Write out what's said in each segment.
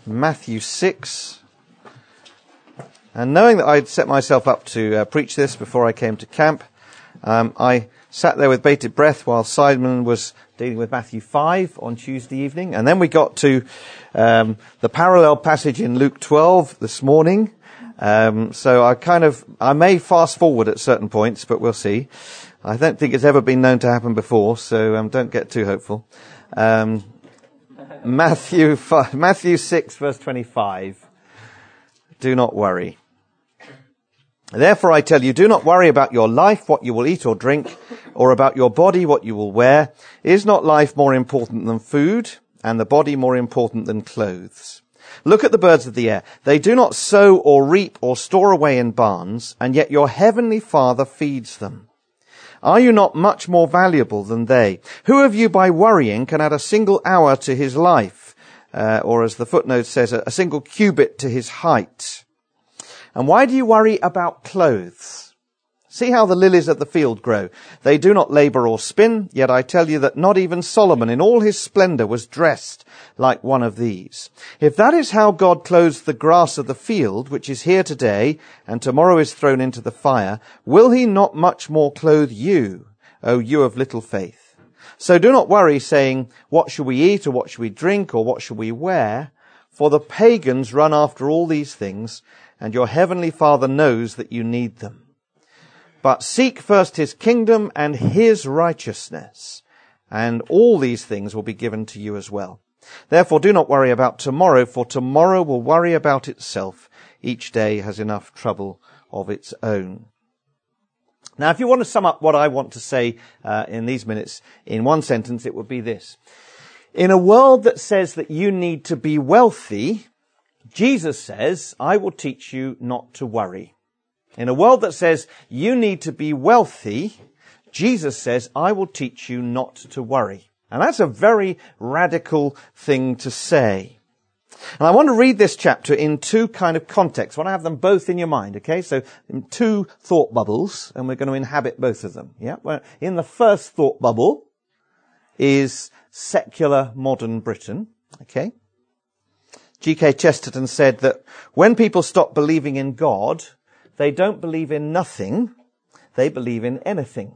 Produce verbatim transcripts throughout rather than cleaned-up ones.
Matthew six. And knowing that I'd set myself up to uh, preach this before I came to camp, um, I sat there with bated breath while Simon was dealing with Matthew five on Tuesday evening. And then we got to um, the parallel passage in Luke twelve this morning. Um, so I kind of, I may fast forward at certain points, but we'll see. I don't think it's ever been known to happen before, so um, don't get too hopeful. Um, Matthew five, Matthew six, verse twenty-five. Do not worry. Therefore I tell you, do not worry about your life, what you will eat or drink, or about your body, what you will wear. Is not life more important than food, and the body more important than clothes? Look at the birds of the air. They do not sow or reap or store away in barns, and yet your heavenly Father feeds them. Are you not much more valuable than they? Who of you by worrying can add a single hour to his life? Uh, or as the footnote says, a, a single cubit to his height. And why do you worry about clothes? See how the lilies of the field grow. They do not labor or spin, yet I tell you that not even Solomon in all his splendor was dressed like one of these. If that is how God clothes the grass of the field, which is here today and tomorrow is thrown into the fire, will he not much more clothe you, O you of little faith? So do not worry, saying, what shall we eat, or what shall we drink, or what shall we wear? For the pagans run after all these things, and your heavenly Father knows that you need them. But seek first his kingdom and his righteousness, and all these things will be given to you as well. Therefore do not worry about tomorrow, for tomorrow will worry about itself. Each day has enough trouble of its own. Now, if you want to sum up what I want to say uh, in these minutes in one sentence, it would be this. In a world that says that you need to be wealthy, Jesus says, I will teach you not to worry. In a world that says you need to be wealthy, Jesus says, I will teach you not to worry. And that's a very radical thing to say. And I want to read this chapter in two kind of contexts. I want to have them both in your mind, okay? So in two thought bubbles, and we're going to inhabit both of them. Yeah. Well, in the first thought bubble is secular modern Britain, okay? G K Chesterton said that when people stop believing in God, they don't believe in nothing, they believe in anything.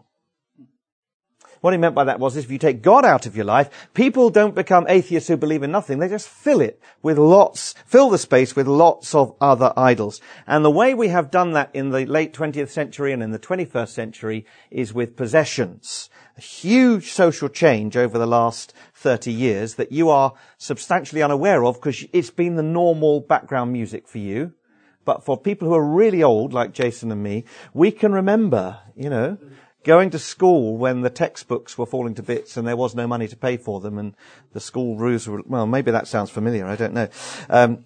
What he meant by that was if you take God out of your life, people don't become atheists who believe in nothing. They just fill it with lots, fill the space with lots of other idols. And the way we have done that in the late twentieth century and in the twenty-first century is with possessions. A huge social change over the last thirty years that you are substantially unaware of because it's been the normal background music for you. But for people who are really old, like Jason and me, we can remember, you know, going to school when the textbooks were falling to bits and there was no money to pay for them and the school rules were, well, maybe that sounds familiar, I don't know. Um,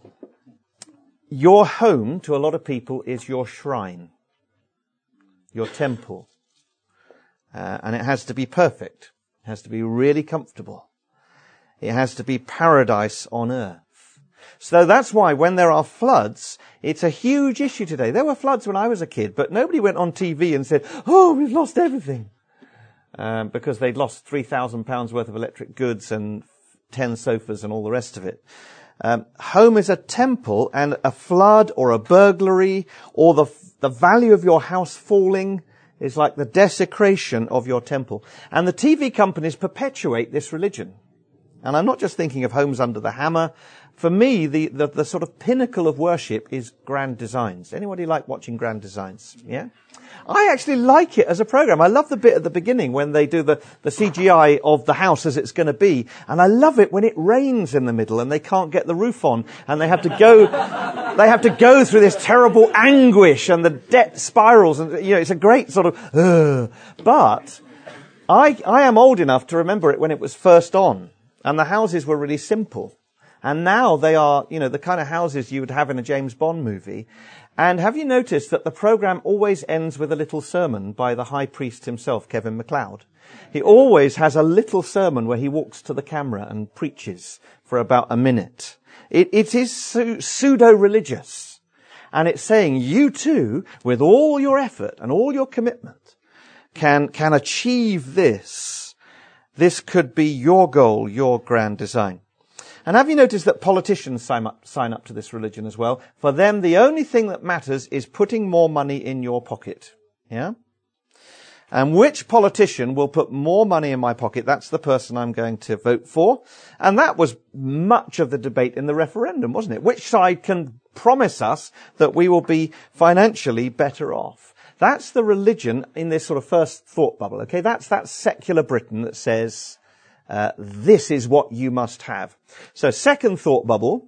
your home, to a lot of people, is your shrine, your temple. Uh, and it has to be perfect. It has to be really comfortable. It has to be paradise on earth. So that's why when there are floods, it's a huge issue today. There were floods when I was a kid, but nobody went on T V and said, oh, we've lost everything. Um, because they'd lost three thousand pounds worth of electric goods and ten sofas and all the rest of it. Um, home is a temple, and a flood or a burglary or the, the value of your house falling is like the desecration of your temple. And the T V companies perpetuate this religion. And I'm not just thinking of Homes Under the Hammer. For me, the, the, the sort of pinnacle of worship is Grand Designs. Anybody like watching Grand Designs? Yeah? I actually like it as a program. I love the bit at the beginning when they do the, the C G I of the house as it's going to be. And I love it when it rains in the middle and they can't get the roof on and they have to go, they have to go through this terrible anguish and the debt spirals. And, you know, it's a great sort of, uh, but I, I am old enough to remember it when it was first on and the houses were really simple. And now they are, you know, the kind of houses you would have in a James Bond movie. And have you noticed that the program always ends with a little sermon by the high priest himself, Kevin MacLeod? He always has a little sermon where he walks to the camera and preaches for about a minute. It, it is su- pseudo-religious. And it's saying you too, with all your effort and all your commitment, can, can achieve this. This could be your goal, your grand design. And have you noticed that politicians sign up, sign up to this religion as well? For them, the only thing that matters is putting more money in your pocket. Yeah? And which politician will put more money in my pocket? That's the person I'm going to vote for. And that was much of the debate in the referendum, wasn't it? Which side can promise us that we will be financially better off? That's the religion in this sort of first thought bubble, okay? That's that secular Britain that says, uh, this is what you must have. So second thought bubble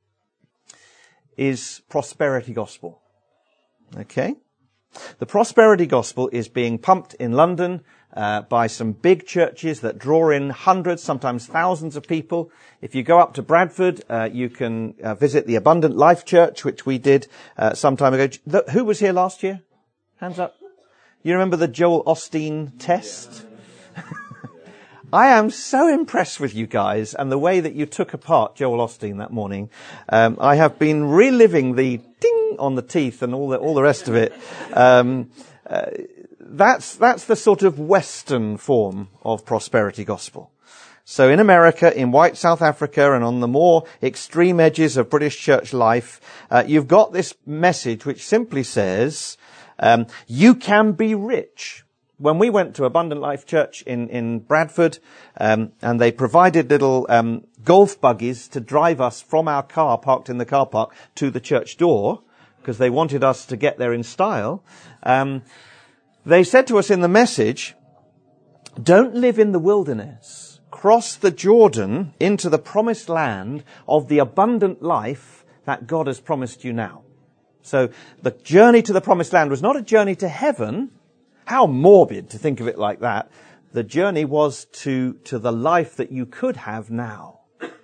is prosperity gospel, okay? The prosperity gospel is being pumped in London uh, by some big churches that draw in hundreds, sometimes thousands of people. If you go up to Bradford, uh, you can uh, visit the Abundant Life Church, which we did uh, some time ago. The, who was here last year? Hands up. You remember the Joel Osteen test? I am so impressed with you guys and the way that you took apart Joel Osteen that morning. Um, I have been reliving the ding on the teeth and all the all the rest of it. Um, uh, that's that's the sort of Western form of prosperity gospel. So in America, in white South Africa, and on the more extreme edges of British church life, uh, you've got this message which simply says, um, you can be rich. When we went to Abundant Life Church in, in Bradford, um, and they provided little um, golf buggies to drive us from our car parked in the car park to the church door, because they wanted us to get there in style, um, they said to us in the message, don't live in the wilderness. Cross the Jordan into the promised land of the abundant life that God has promised you now. So the journey to the promised land was not a journey to heaven. How morbid to think of it like that. The journey was to, to the life that you could have now.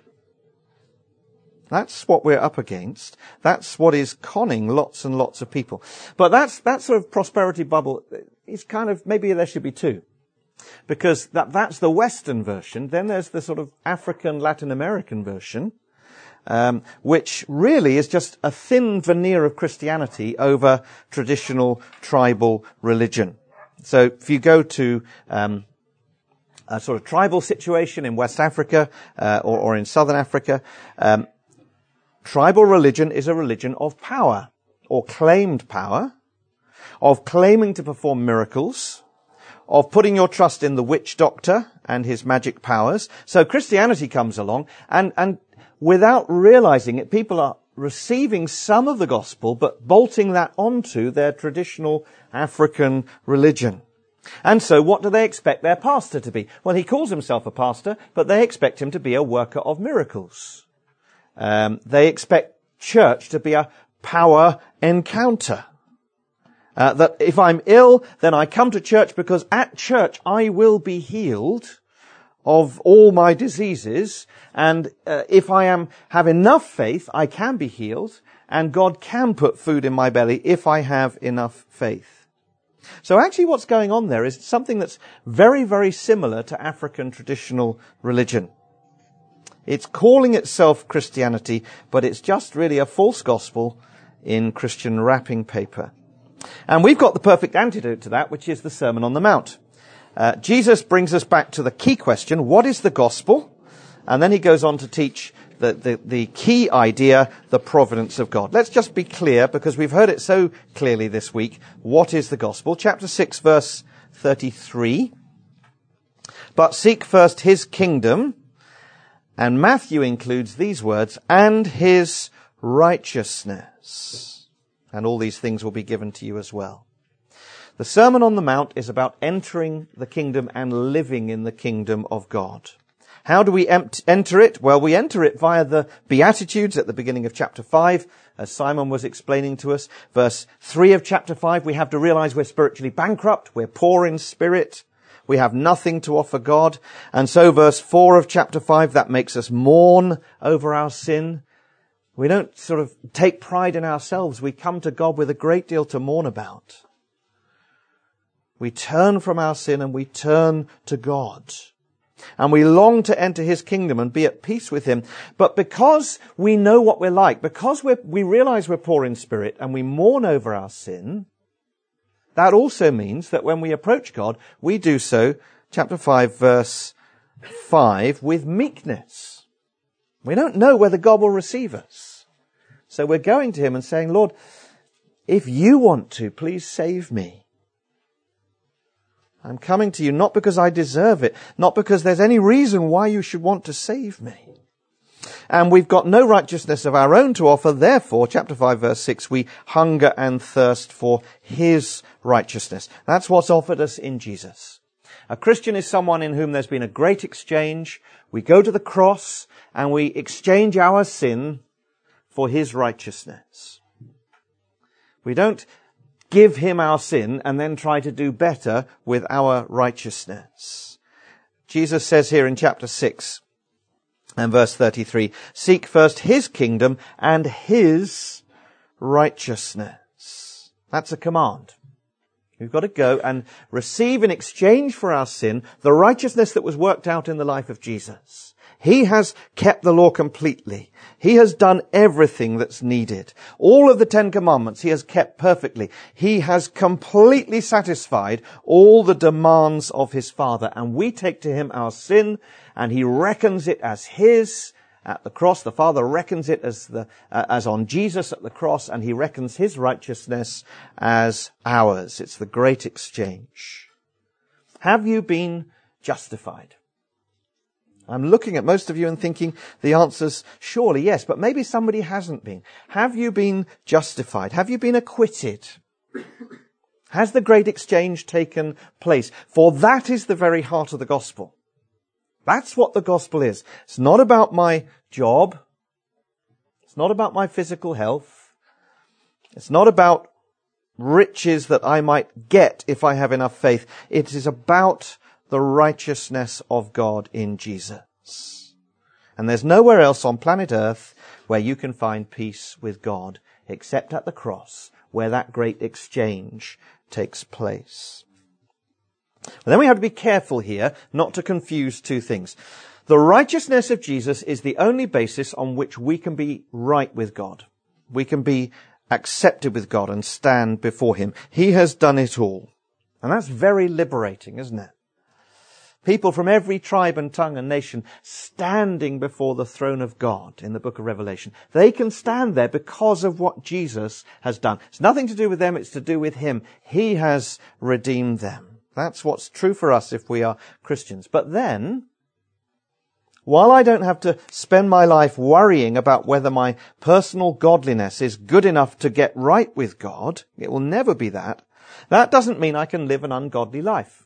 That's what we're up against. That's what is conning lots and lots of people. But that's, that sort of prosperity bubble is kind of, maybe there should be two. Because that, that's the Western version. Then there's the sort of African, Latin American version. Um, which really is just a thin veneer of Christianity over traditional tribal religion. So if you go to um, a sort of tribal situation in West Africa uh, or, or in Southern Africa, um, tribal religion is a religion of power or claimed power, of claiming to perform miracles, of putting your trust in the witch doctor and his magic powers. So Christianity comes along and, and without realizing it, people are receiving some of the gospel, but bolting that onto their traditional African religion. And so what do they expect their pastor to be? Well, he calls himself a pastor, but they expect him to be a worker of miracles. Um, they expect church to be a power encounter. Uh, that if I'm ill, then I come to church because at church I will be healed of all my diseases, and uh, if I am have enough faith, I can be healed, and God can put food in my belly if I have enough faith. So actually what's going on there is something that's very, very similar to African traditional religion. It's calling itself Christianity, but it's just really a false gospel in Christian wrapping paper. And we've got the perfect antidote to that, which is the Sermon on the Mount. Uh, Jesus brings us back to the key question, what is the gospel? And then he goes on to teach the, the, the key idea, the providence of God. Let's just be clear, because we've heard it so clearly this week. What is the gospel? Chapter six, verse thirty-three. But seek first his kingdom, and Matthew includes these words, and his righteousness. And all these things will be given to you as well. The Sermon on the Mount is about entering the kingdom and living in the kingdom of God. How do we enter it? Well, we enter it via the Beatitudes at the beginning of chapter five, as Simon was explaining to us. Verse three of chapter five, we have to realize we're spiritually bankrupt, we're poor in spirit, we have nothing to offer God. And so verse four of chapter five, that makes us mourn over our sin. We don't sort of take pride in ourselves. We come to God with a great deal to mourn about. We turn from our sin and we turn to God. And we long to enter his kingdom and be at peace with him. But because we know what we're like, because we're, we realize we're poor in spirit and we mourn over our sin, that also means that when we approach God, we do so, chapter five, verse five, with meekness. We don't know whether God will receive us. So we're going to him and saying, Lord, if you want to, please save me. I'm coming to you not because I deserve it, not because there's any reason why you should want to save me. And we've got no righteousness of our own to offer. Therefore, chapter five, verse six, we hunger and thirst for his righteousness. That's what's offered us in Jesus. A Christian is someone in whom there's been a great exchange. We go to the cross and we exchange our sin for his righteousness. We don't give him our sin and then try to do better with our righteousness. Jesus says here in chapter six, and verse thirty-three, seek first his kingdom and his righteousness. That's a command. We've got to go and receive in exchange for our sin the righteousness that was worked out in the life of Jesus. He has kept the law completely. He has done everything that's needed. All of the Ten Commandments he has kept perfectly. He has completely satisfied all the demands of his Father. And we take to him our sin, and he reckons it as his at the cross. The Father reckons it as the uh, as on Jesus at the cross, and he reckons his righteousness as ours. It's the great exchange. Have you been justified? I'm looking at most of you and thinking the answer's surely yes, but maybe somebody hasn't been. Have you been justified? Have you been acquitted? Has the great exchange taken place? For that is the very heart of the gospel. That's what the gospel is. It's not about my job. It's not about my physical health. It's not about riches that I might get if I have enough faith. It is about the righteousness of God in Jesus. And there's nowhere else on planet Earth where you can find peace with God except at the cross, where that great exchange takes place. But then we have to be careful here not to confuse two things. The righteousness of Jesus is the only basis on which we can be right with God. We can be accepted with God and stand before him. He has done it all. And that's very liberating, isn't it? People from every tribe and tongue and nation standing before the throne of God in the book of Revelation. They can stand there because of what Jesus has done. It's nothing to do with them, it's to do with him. He has redeemed them. That's what's true for us if we are Christians. But then, while I don't have to spend my life worrying about whether my personal godliness is good enough to get right with God, it will never be that, that doesn't mean I can live an ungodly life.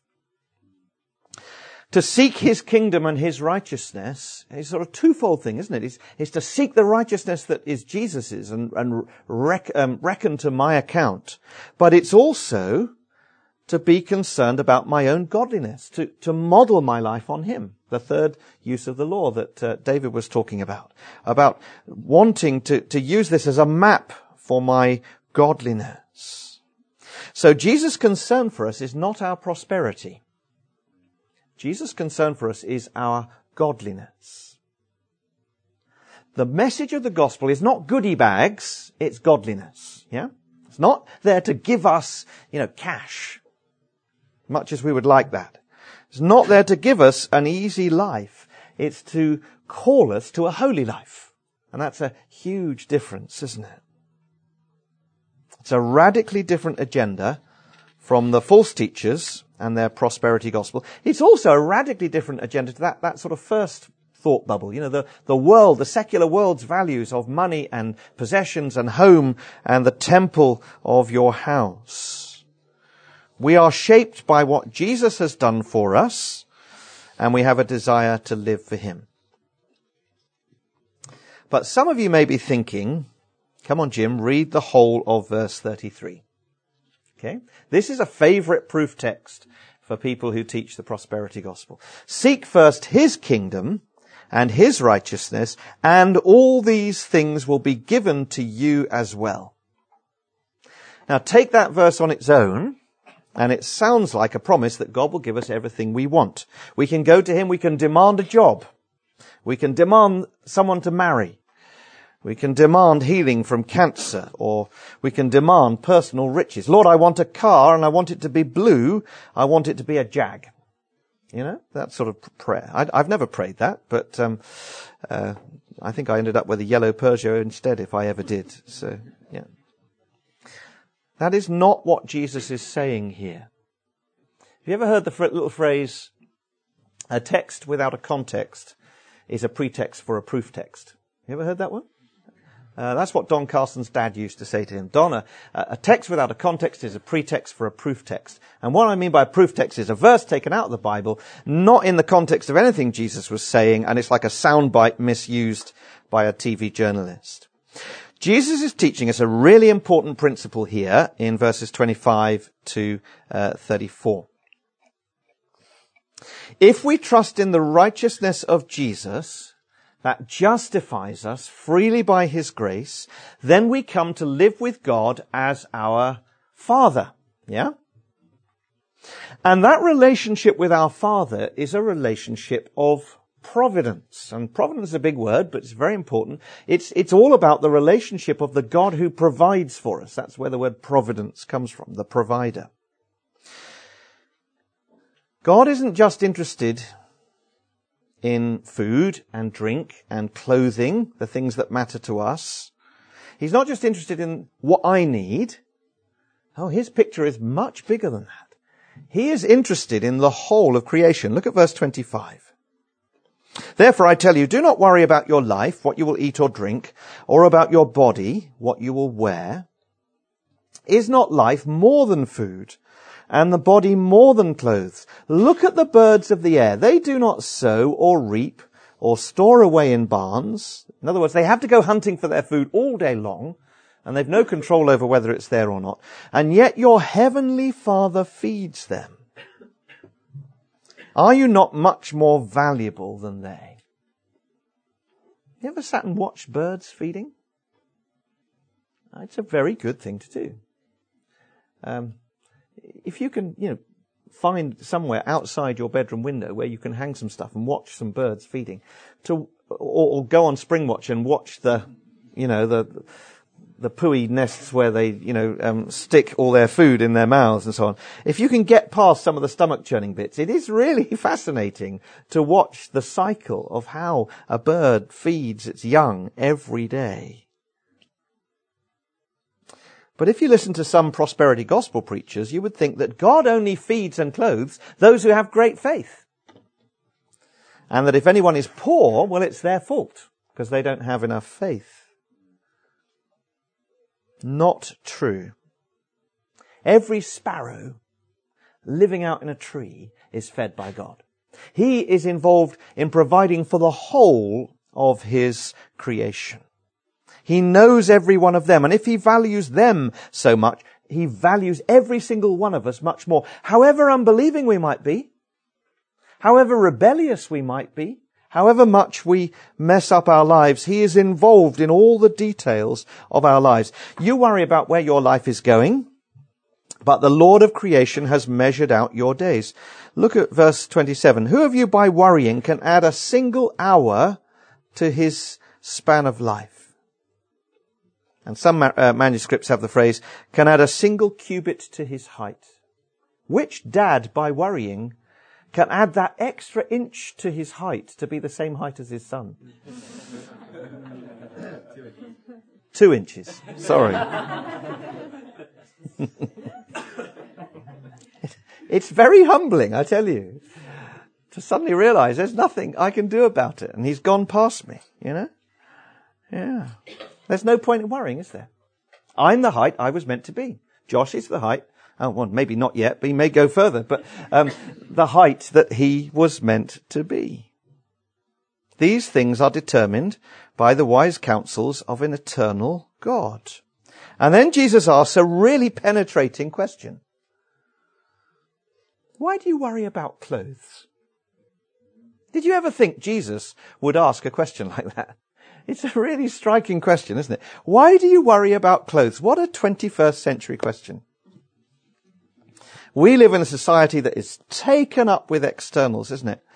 To seek his kingdom and his righteousness is sort of a twofold thing, isn't it? It's, it's to seek the righteousness that is Jesus's and, and rec, um, reckon to my account. But it's also to be concerned about my own godliness, to, to model my life on him. The third use of the law that uh, David was talking about, about wanting to, to use this as a map for my godliness. So Jesus' concern for us is not our prosperity. Jesus' concern for us is our godliness. The message of the gospel is not goodie bags, it's godliness. Yeah? It's not there to give us, you know, cash, much as we would like that. It's not there to give us an easy life. It's to call us to a holy life. And that's a huge difference, isn't it? It's a radically different agenda from the false teachers and their prosperity gospel. It's also a radically different agenda to that, that sort of first thought bubble. You know, the, the world, the secular world's values of money and possessions and home and the temple of your house. We are shaped by what Jesus has done for us, and we have a desire to live for him. But some of you may be thinking, come on, Jim, read the whole of verse thirty-three. Okay? This is a favorite proof text for people who teach the prosperity gospel. Seek first his kingdom and his righteousness, and all these things will be given to you as well. Now take that verse on its own, and it sounds like a promise that God will give us everything we want. We can go to him, we can demand a job. We can demand someone to marry. We can demand healing from cancer, or we can demand personal riches. Lord, I want a car, and I want it to be blue. I want it to be a Jag. You know, that sort of prayer. I, I've never prayed that, but um, uh, I think I ended up with a yellow Peugeot instead if I ever did. So, yeah. That is not what Jesus is saying here. Have you ever heard the little phrase, a text without a context is a pretext for a proof text? You ever heard that one? Uh, that's what Don Carson's dad used to say to him. Don, a, a text without a context is a pretext for a proof text. And what I mean by a proof text is a verse taken out of the Bible, not in the context of anything Jesus was saying, and it's like a soundbite misused by a T V journalist. Jesus is teaching us a really important principle here in verses twenty-five to thirty-four. If we trust in the righteousness of Jesus, that justifies us freely by his grace, then we come to live with God as our Father. Yeah? And that relationship with our Father is a relationship of providence. And providence is a big word, but it's very important. It's, it's all about the relationship of the God who provides for us. That's where the word providence comes from, the provider. God isn't just interested in food and drink and clothing, the things that matter to us. He's not just interested in what I need. Oh, his picture is much bigger than that. He is interested in the whole of creation. Look at verse twenty-five. Therefore I tell you, do not worry about your life, what you will eat or drink, or about your body, what you will wear. Is not life more than food, and the body more than clothes? Look at the birds of the air. They do not sow or reap or store away in barns. In other words, they have to go hunting for their food all day long, and they've no control over whether it's there or not. And yet your heavenly Father feeds them. Are you not much more valuable than they? You ever sat and watched birds feeding? It's a very good thing to do. Um, If you can, you know, find somewhere outside your bedroom window where you can hang some stuff and watch some birds feeding, to or, or go on Spring Watch and watch the, you know, the the pooey nests where they, you know, um, stick all their food in their mouths and so on. If you can get past some of the stomach churning bits, it is really fascinating to watch the cycle of how a bird feeds its young every day. But if you listen to some prosperity gospel preachers, you would think that God only feeds and clothes those who have great faith. And that if anyone is poor, well, it's their fault because they don't have enough faith. Not true. Every sparrow living out in a tree is fed by God. He is involved in providing for the whole of his creation. He knows every one of them, and if he values them so much, he values every single one of us much more. However unbelieving we might be, however rebellious we might be, however much we mess up our lives, he is involved in all the details of our lives. You worry about where your life is going, but the Lord of creation has measured out your days. Look at verse twenty-seven. Who of you by worrying can add a single hour to his span of life? And some uh, manuscripts have the phrase, can add a single cubit to his height. Which dad, by worrying, can add that extra inch to his height to be the same height as his son? Two inches. Sorry. It's very humbling, I tell you, to suddenly realize there's nothing I can do about it. And he's gone past me, you know? Yeah. There's no point in worrying, is there? I'm the height I was meant to be. Josh is the height. Oh, well, maybe not yet, but he may go further. But um, the height that he was meant to be. These things are determined by the wise counsels of an eternal God. And then Jesus asks a really penetrating question. Why do you worry about clothes? Did you ever think Jesus would ask a question like that? It's a really striking question, isn't it? Why do you worry about clothes? What a twenty-first century question. We live in a society that is taken up with externals, isn't it?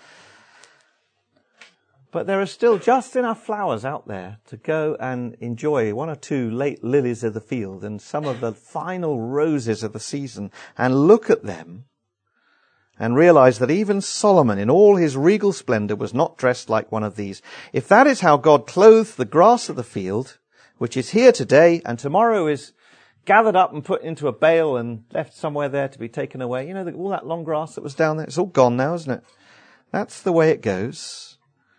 But there are still just enough flowers out there to go and enjoy one or two late lilies of the field and some of the final roses of the season and look at them and realize that even Solomon in all his regal splendor was not dressed like one of these. If that is how God clothed the grass of the field, which is here today and tomorrow is gathered up and put into a bale and left somewhere there to be taken away. You know, all that long grass that was down there, it's all gone now, isn't it? That's the way it goes.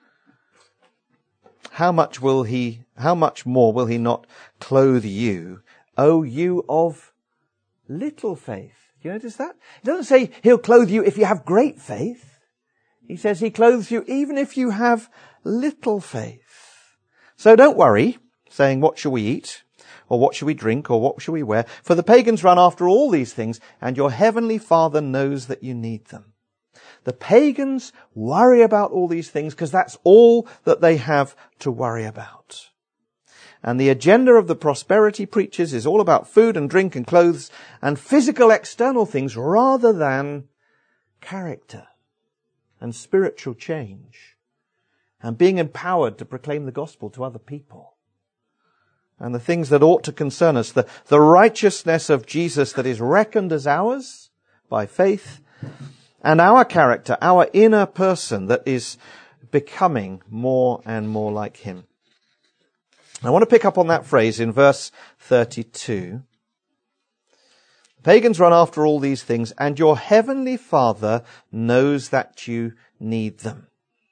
How much will he, how much more will he not clothe you, O you of little faith? Do you notice that? It doesn't say he'll clothe you if you have great faith. He says he clothes you even if you have little faith. So don't worry, saying, what shall we eat? Or what shall we drink? Or what shall we wear? For the pagans run after all these things, and your heavenly Father knows that you need them. The pagans worry about all these things because that's all that they have to worry about. And the agenda of the prosperity preachers is all about food and drink and clothes and physical external things rather than character and spiritual change and being empowered to proclaim the gospel to other people. And the things that ought to concern us, the, the righteousness of Jesus that is reckoned as ours by faith, and our character, our inner person that is becoming more and more like him. I want to pick up on that phrase in verse thirty-two. Pagans run after all these things, and your heavenly Father knows that you need them.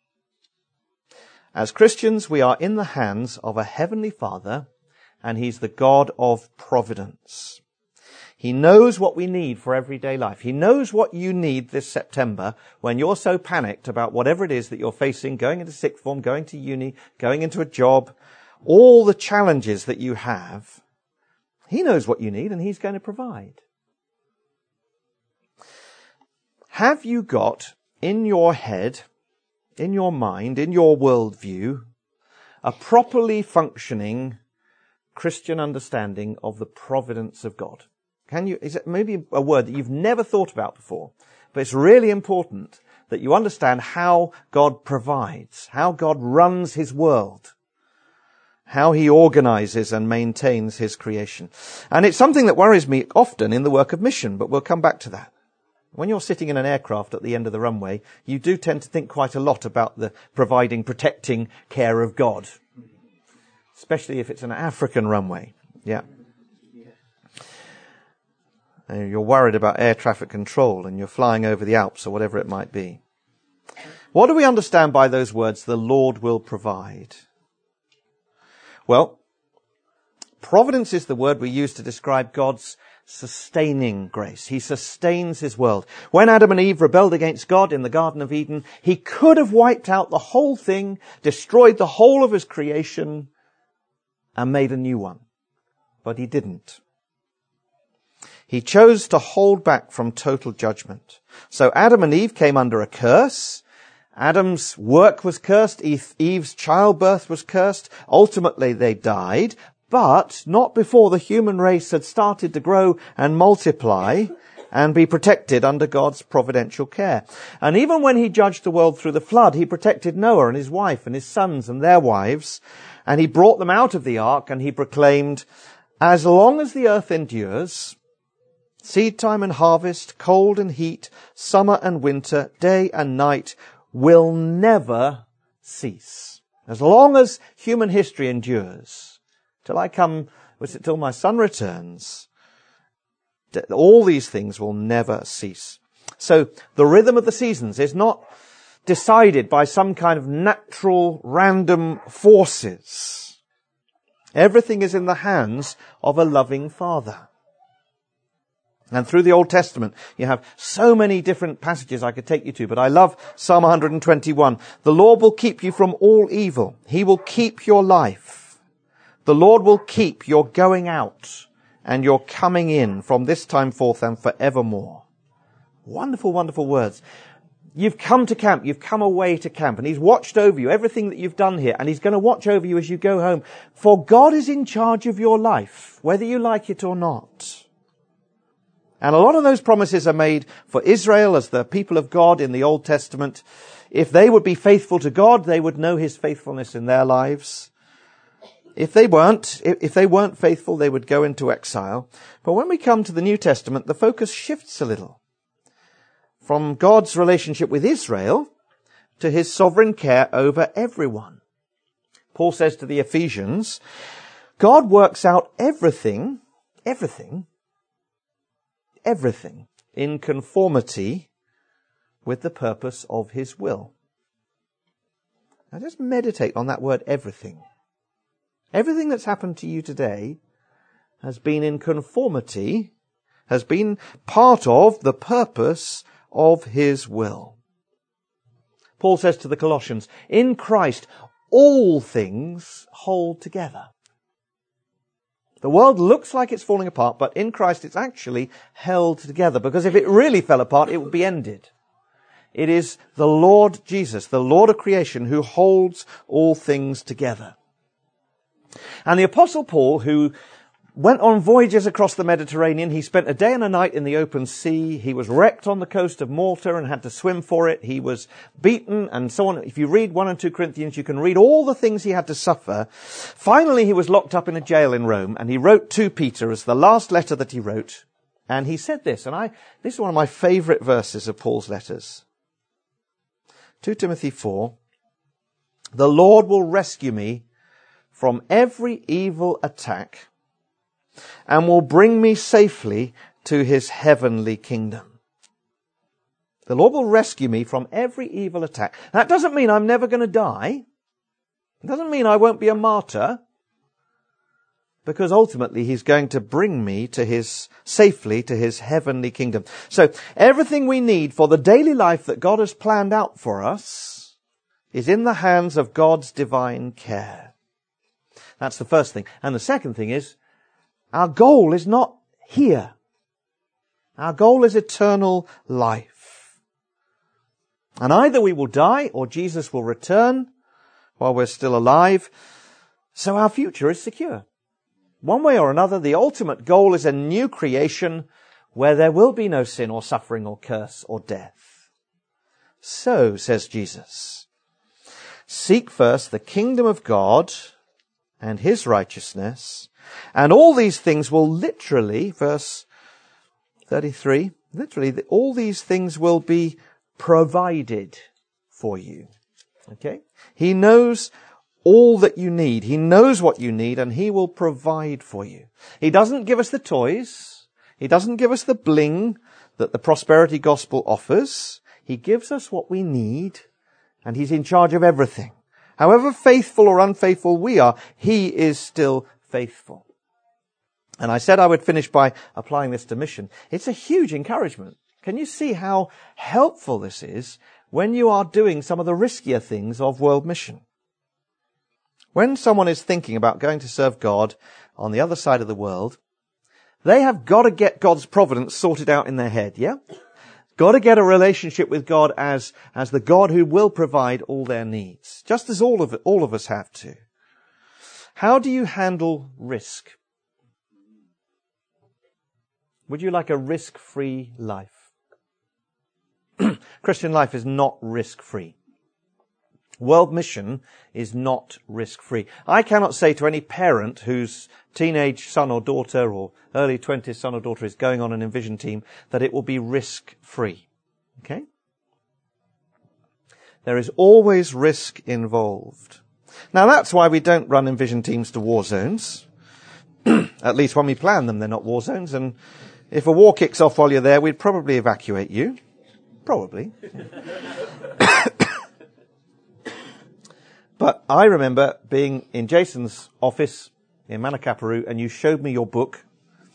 As Christians, we are in the hands of a heavenly Father, and he's the God of providence. He knows what we need for everyday life. He knows what you need this September when you're so panicked about whatever it is that you're facing, going into sixth form, going to uni, going into a job, all the challenges that you have. He knows what you need and he's going to provide. Have you got in your head, in your mind, in your worldview, a properly functioning Christian understanding of the providence of God? Can you, is it maybe a word that you've never thought about before, but it's really important that you understand how God provides, how God runs his world, how he organizes and maintains his creation. And it's something that worries me often in the work of mission, but we'll come back to that. When you're sitting in an aircraft at the end of the runway, you do tend to think quite a lot about the providing, protecting care of God, especially if it's an African runway. Yeah. And you're worried about air traffic control and you're flying over the Alps or whatever it might be. What do we understand by those words, the Lord will provide? Well, providence is the word we use to describe God's sustaining grace. He sustains his world. When Adam and Eve rebelled against God in the Garden of Eden, he could have wiped out the whole thing, destroyed the whole of his creation, and made a new one. But he didn't. He chose to hold back from total judgment. So Adam and Eve came under a curse. Adam's work was cursed. Eve's childbirth was cursed. Ultimately, they died, but not before the human race had started to grow and multiply and be protected under God's providential care. And even when he judged the world through the flood, he protected Noah and his wife and his sons and their wives, and he brought them out of the ark, and he proclaimed, as long as the earth endures, seed time and harvest, cold and heat, summer and winter, day and night will never cease. As long as human history endures, till I come, was it till my son returns, all these things will never cease. So the rhythm of the seasons is not decided by some kind of natural random forces. Everything is in the hands of a loving Father. And through the Old Testament, you have so many different passages I could take you to, but I love Psalm one twenty-one. The Lord will keep you from all evil. He will keep your life. The Lord will keep your going out and your coming in from this time forth and forevermore. Wonderful, wonderful words. You've come to camp, you've come away to camp, and he's watched over you, everything that you've done here, and he's going to watch over you as you go home. For God is in charge of your life, whether you like it or not. And a lot of those promises are made for Israel as the people of God in the Old Testament. If they would be faithful to God, they would know his faithfulness in their lives. If they weren't, if they weren't faithful, they would go into exile. But when we come to the New Testament, the focus shifts a little. from God's relationship with Israel to his sovereign care over everyone. Paul says to the Ephesians, God works out everything, everything, everything in conformity with the purpose of his will. Now just meditate on that word, everything. Everything that's happened to you today has been in conformity, has been part of the purpose of his will. Paul says to the Colossians, in Christ all things hold together. The world looks like it's falling apart, but in Christ it's actually held together, because if it really fell apart, it would be ended. It is the Lord Jesus, the Lord of creation, who holds all things together. And the Apostle Paul, who went on voyages across the Mediterranean, he spent a day and a night in the open sea. He was wrecked on the coast of Malta and had to swim for it. He was beaten and so on. If you read First and Second Corinthians, you can read all the things he had to suffer. Finally, he was locked up in a jail in Rome, and he wrote to Peter as the last letter that he wrote. And he said this, and I, this is one of my favourite verses of Paul's letters. Second Timothy four, the Lord will rescue me from every evil attack and will bring me safely to his heavenly kingdom. The Lord will rescue me from every evil attack. That doesn't mean I'm never going to die. It doesn't mean I won't be a martyr, because ultimately he's going to bring me to his, safely to his heavenly kingdom. So everything we need for the daily life that God has planned out for us is in the hands of God's divine care. That's the first thing. And the second thing is, our goal is not here. Our goal is eternal life. And either we will die or Jesus will return while we're still alive. So our future is secure. One way or another, the ultimate goal is a new creation where there will be no sin or suffering or curse or death. So, says Jesus, seek first the kingdom of God and his righteousness, and all these things will literally, verse thirty-three, literally, all these things will be provided for you. Okay? He knows all that you need. He knows what you need, and he will provide for you. He doesn't give us the toys. He doesn't give us the bling that the prosperity gospel offers. He gives us what we need, and he's in charge of everything. However faithful or unfaithful we are, he is still faithful. And I said I would finish by applying this to mission. It's a huge encouragement. Can you see how helpful this is when you are doing some of the riskier things of world mission? When someone is thinking about going to serve God on the other side of the world, they have got to get God's providence sorted out in their head, yeah? Got to get a relationship with God as, as the God who will provide all their needs, just as all of it, all of us have to. How do you handle risk? Would you like a risk-free life? Christian life is not risk-free. World mission is not risk-free. I cannot say to any parent whose teenage son or daughter or early twenties son or daughter is going on an Envision team that it will be risk-free. Okay? There is always risk involved. Now that's why we don't run Envision teams to war zones. At least when we plan them, they're not war zones. And if a war kicks off while you're there, we'd probably evacuate you. Probably. But I remember being in Jason's office in Manakaparu, and you showed me your book.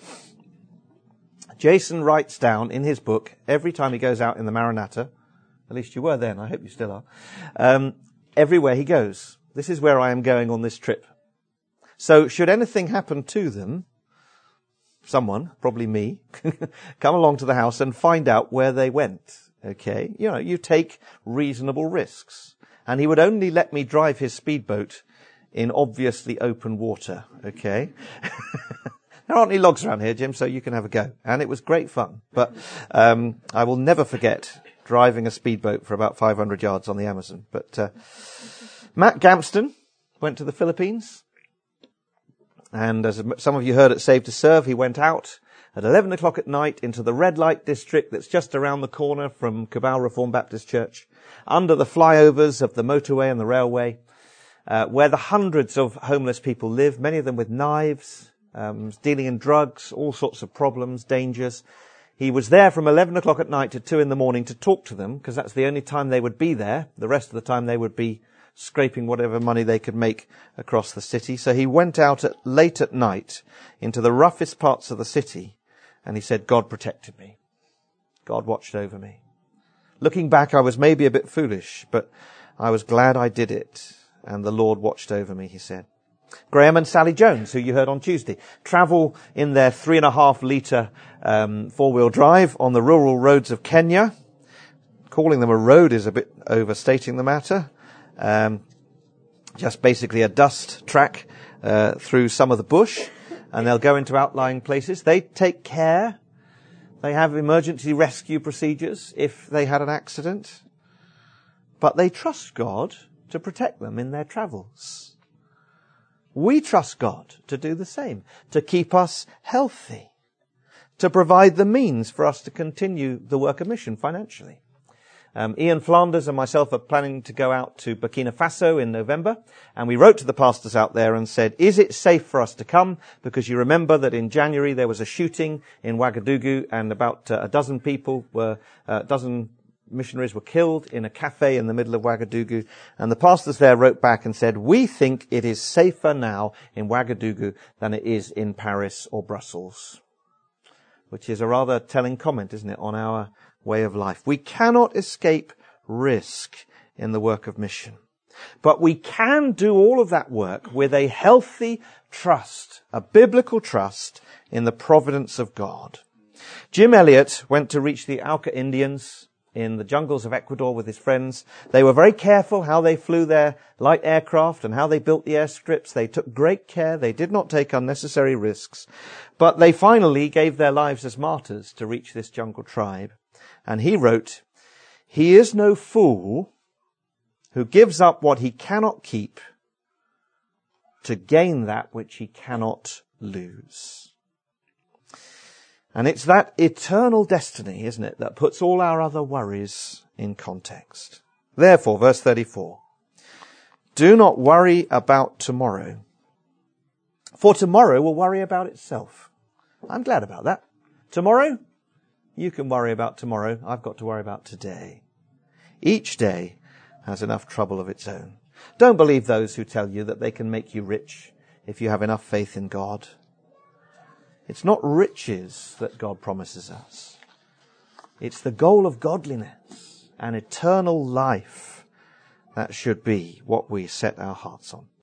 Jason writes down in his book, every time he goes out in the Maranatha, at least you were then, I hope you still are, um, everywhere he goes. This is where I am going on this trip. So should anything happen to them, someone, probably me, come along to the house and find out where they went. Okay? You know, you take reasonable risks. And he would only let me drive his speedboat in obviously open water. Okay? There aren't any logs around here, Jim, so you can have a go. And it was great fun. But um, I will never forget driving a speedboat for about five hundred yards on the Amazon. But uh, Matt Gamston went to the Philippines. And as some of you heard at Save to Serve, he went out at eleven o'clock at night into the red light district that's just around the corner from Cabal Reformed Baptist Church, under the flyovers of the motorway and the railway, uh, where the hundreds of homeless people live, many of them with knives, um, dealing in drugs, all sorts of problems, dangers. He was there from eleven o'clock at night to two in the morning to talk to them, because that's the only time they would be there. The rest of the time they would be scraping whatever money they could make across the city. So he went out at, late at night into the roughest parts of the city, and he said, God protected me. God watched over me. Looking back, I was maybe a bit foolish, but I was glad I did it, and the Lord watched over me, he said. Graham and Sally Jones, who you heard on Tuesday, travel in their three and a half litre um, four-wheel drive on the rural roads of Kenya. Calling them a road is a bit overstating the matter. Um, just basically a dust track uh, through some of the bush, and they'll go into outlying places. They take care. They have emergency rescue procedures if they had an accident. But they trust God to protect them in their travels. We trust God to do the same, to keep us healthy, to provide the means for us to continue the work of mission financially. Um, Ian Flanders and myself are planning to go out to Burkina Faso in November, and we wrote to the pastors out there and said, is it safe for us to come? Because you remember that in January there was a shooting in Ouagadougou, and about uh, a dozen people were, uh, a dozen missionaries were killed in a cafe in the middle of Ouagadougou. And the pastors there wrote back and said, we think it is safer now in Ouagadougou than it is in Paris or Brussels. Which is a rather telling comment, isn't it, on our way of life. We cannot escape risk in the work of mission. But we can do all of that work with a healthy trust, a biblical trust in the providence of God. Jim Elliot went to reach the Auca Indians in the jungles of Ecuador with his friends. They were very careful how they flew their light aircraft and how they built the airstrips. They took great care. They did not take unnecessary risks. But they finally gave their lives as martyrs to reach this jungle tribe. And he wrote, he is no fool who gives up what he cannot keep to gain that which he cannot lose. And it's that eternal destiny, isn't it, that puts all our other worries in context. Therefore, verse thirty-four, do not worry about tomorrow, for tomorrow will worry about itself. I'm glad about that. Tomorrow? You can worry about tomorrow. I've got to worry about today. Each day has enough trouble of its own. Don't believe those who tell you that they can make you rich if you have enough faith in God. It's not riches that God promises us. It's the goal of godliness and eternal life that should be what we set our hearts on.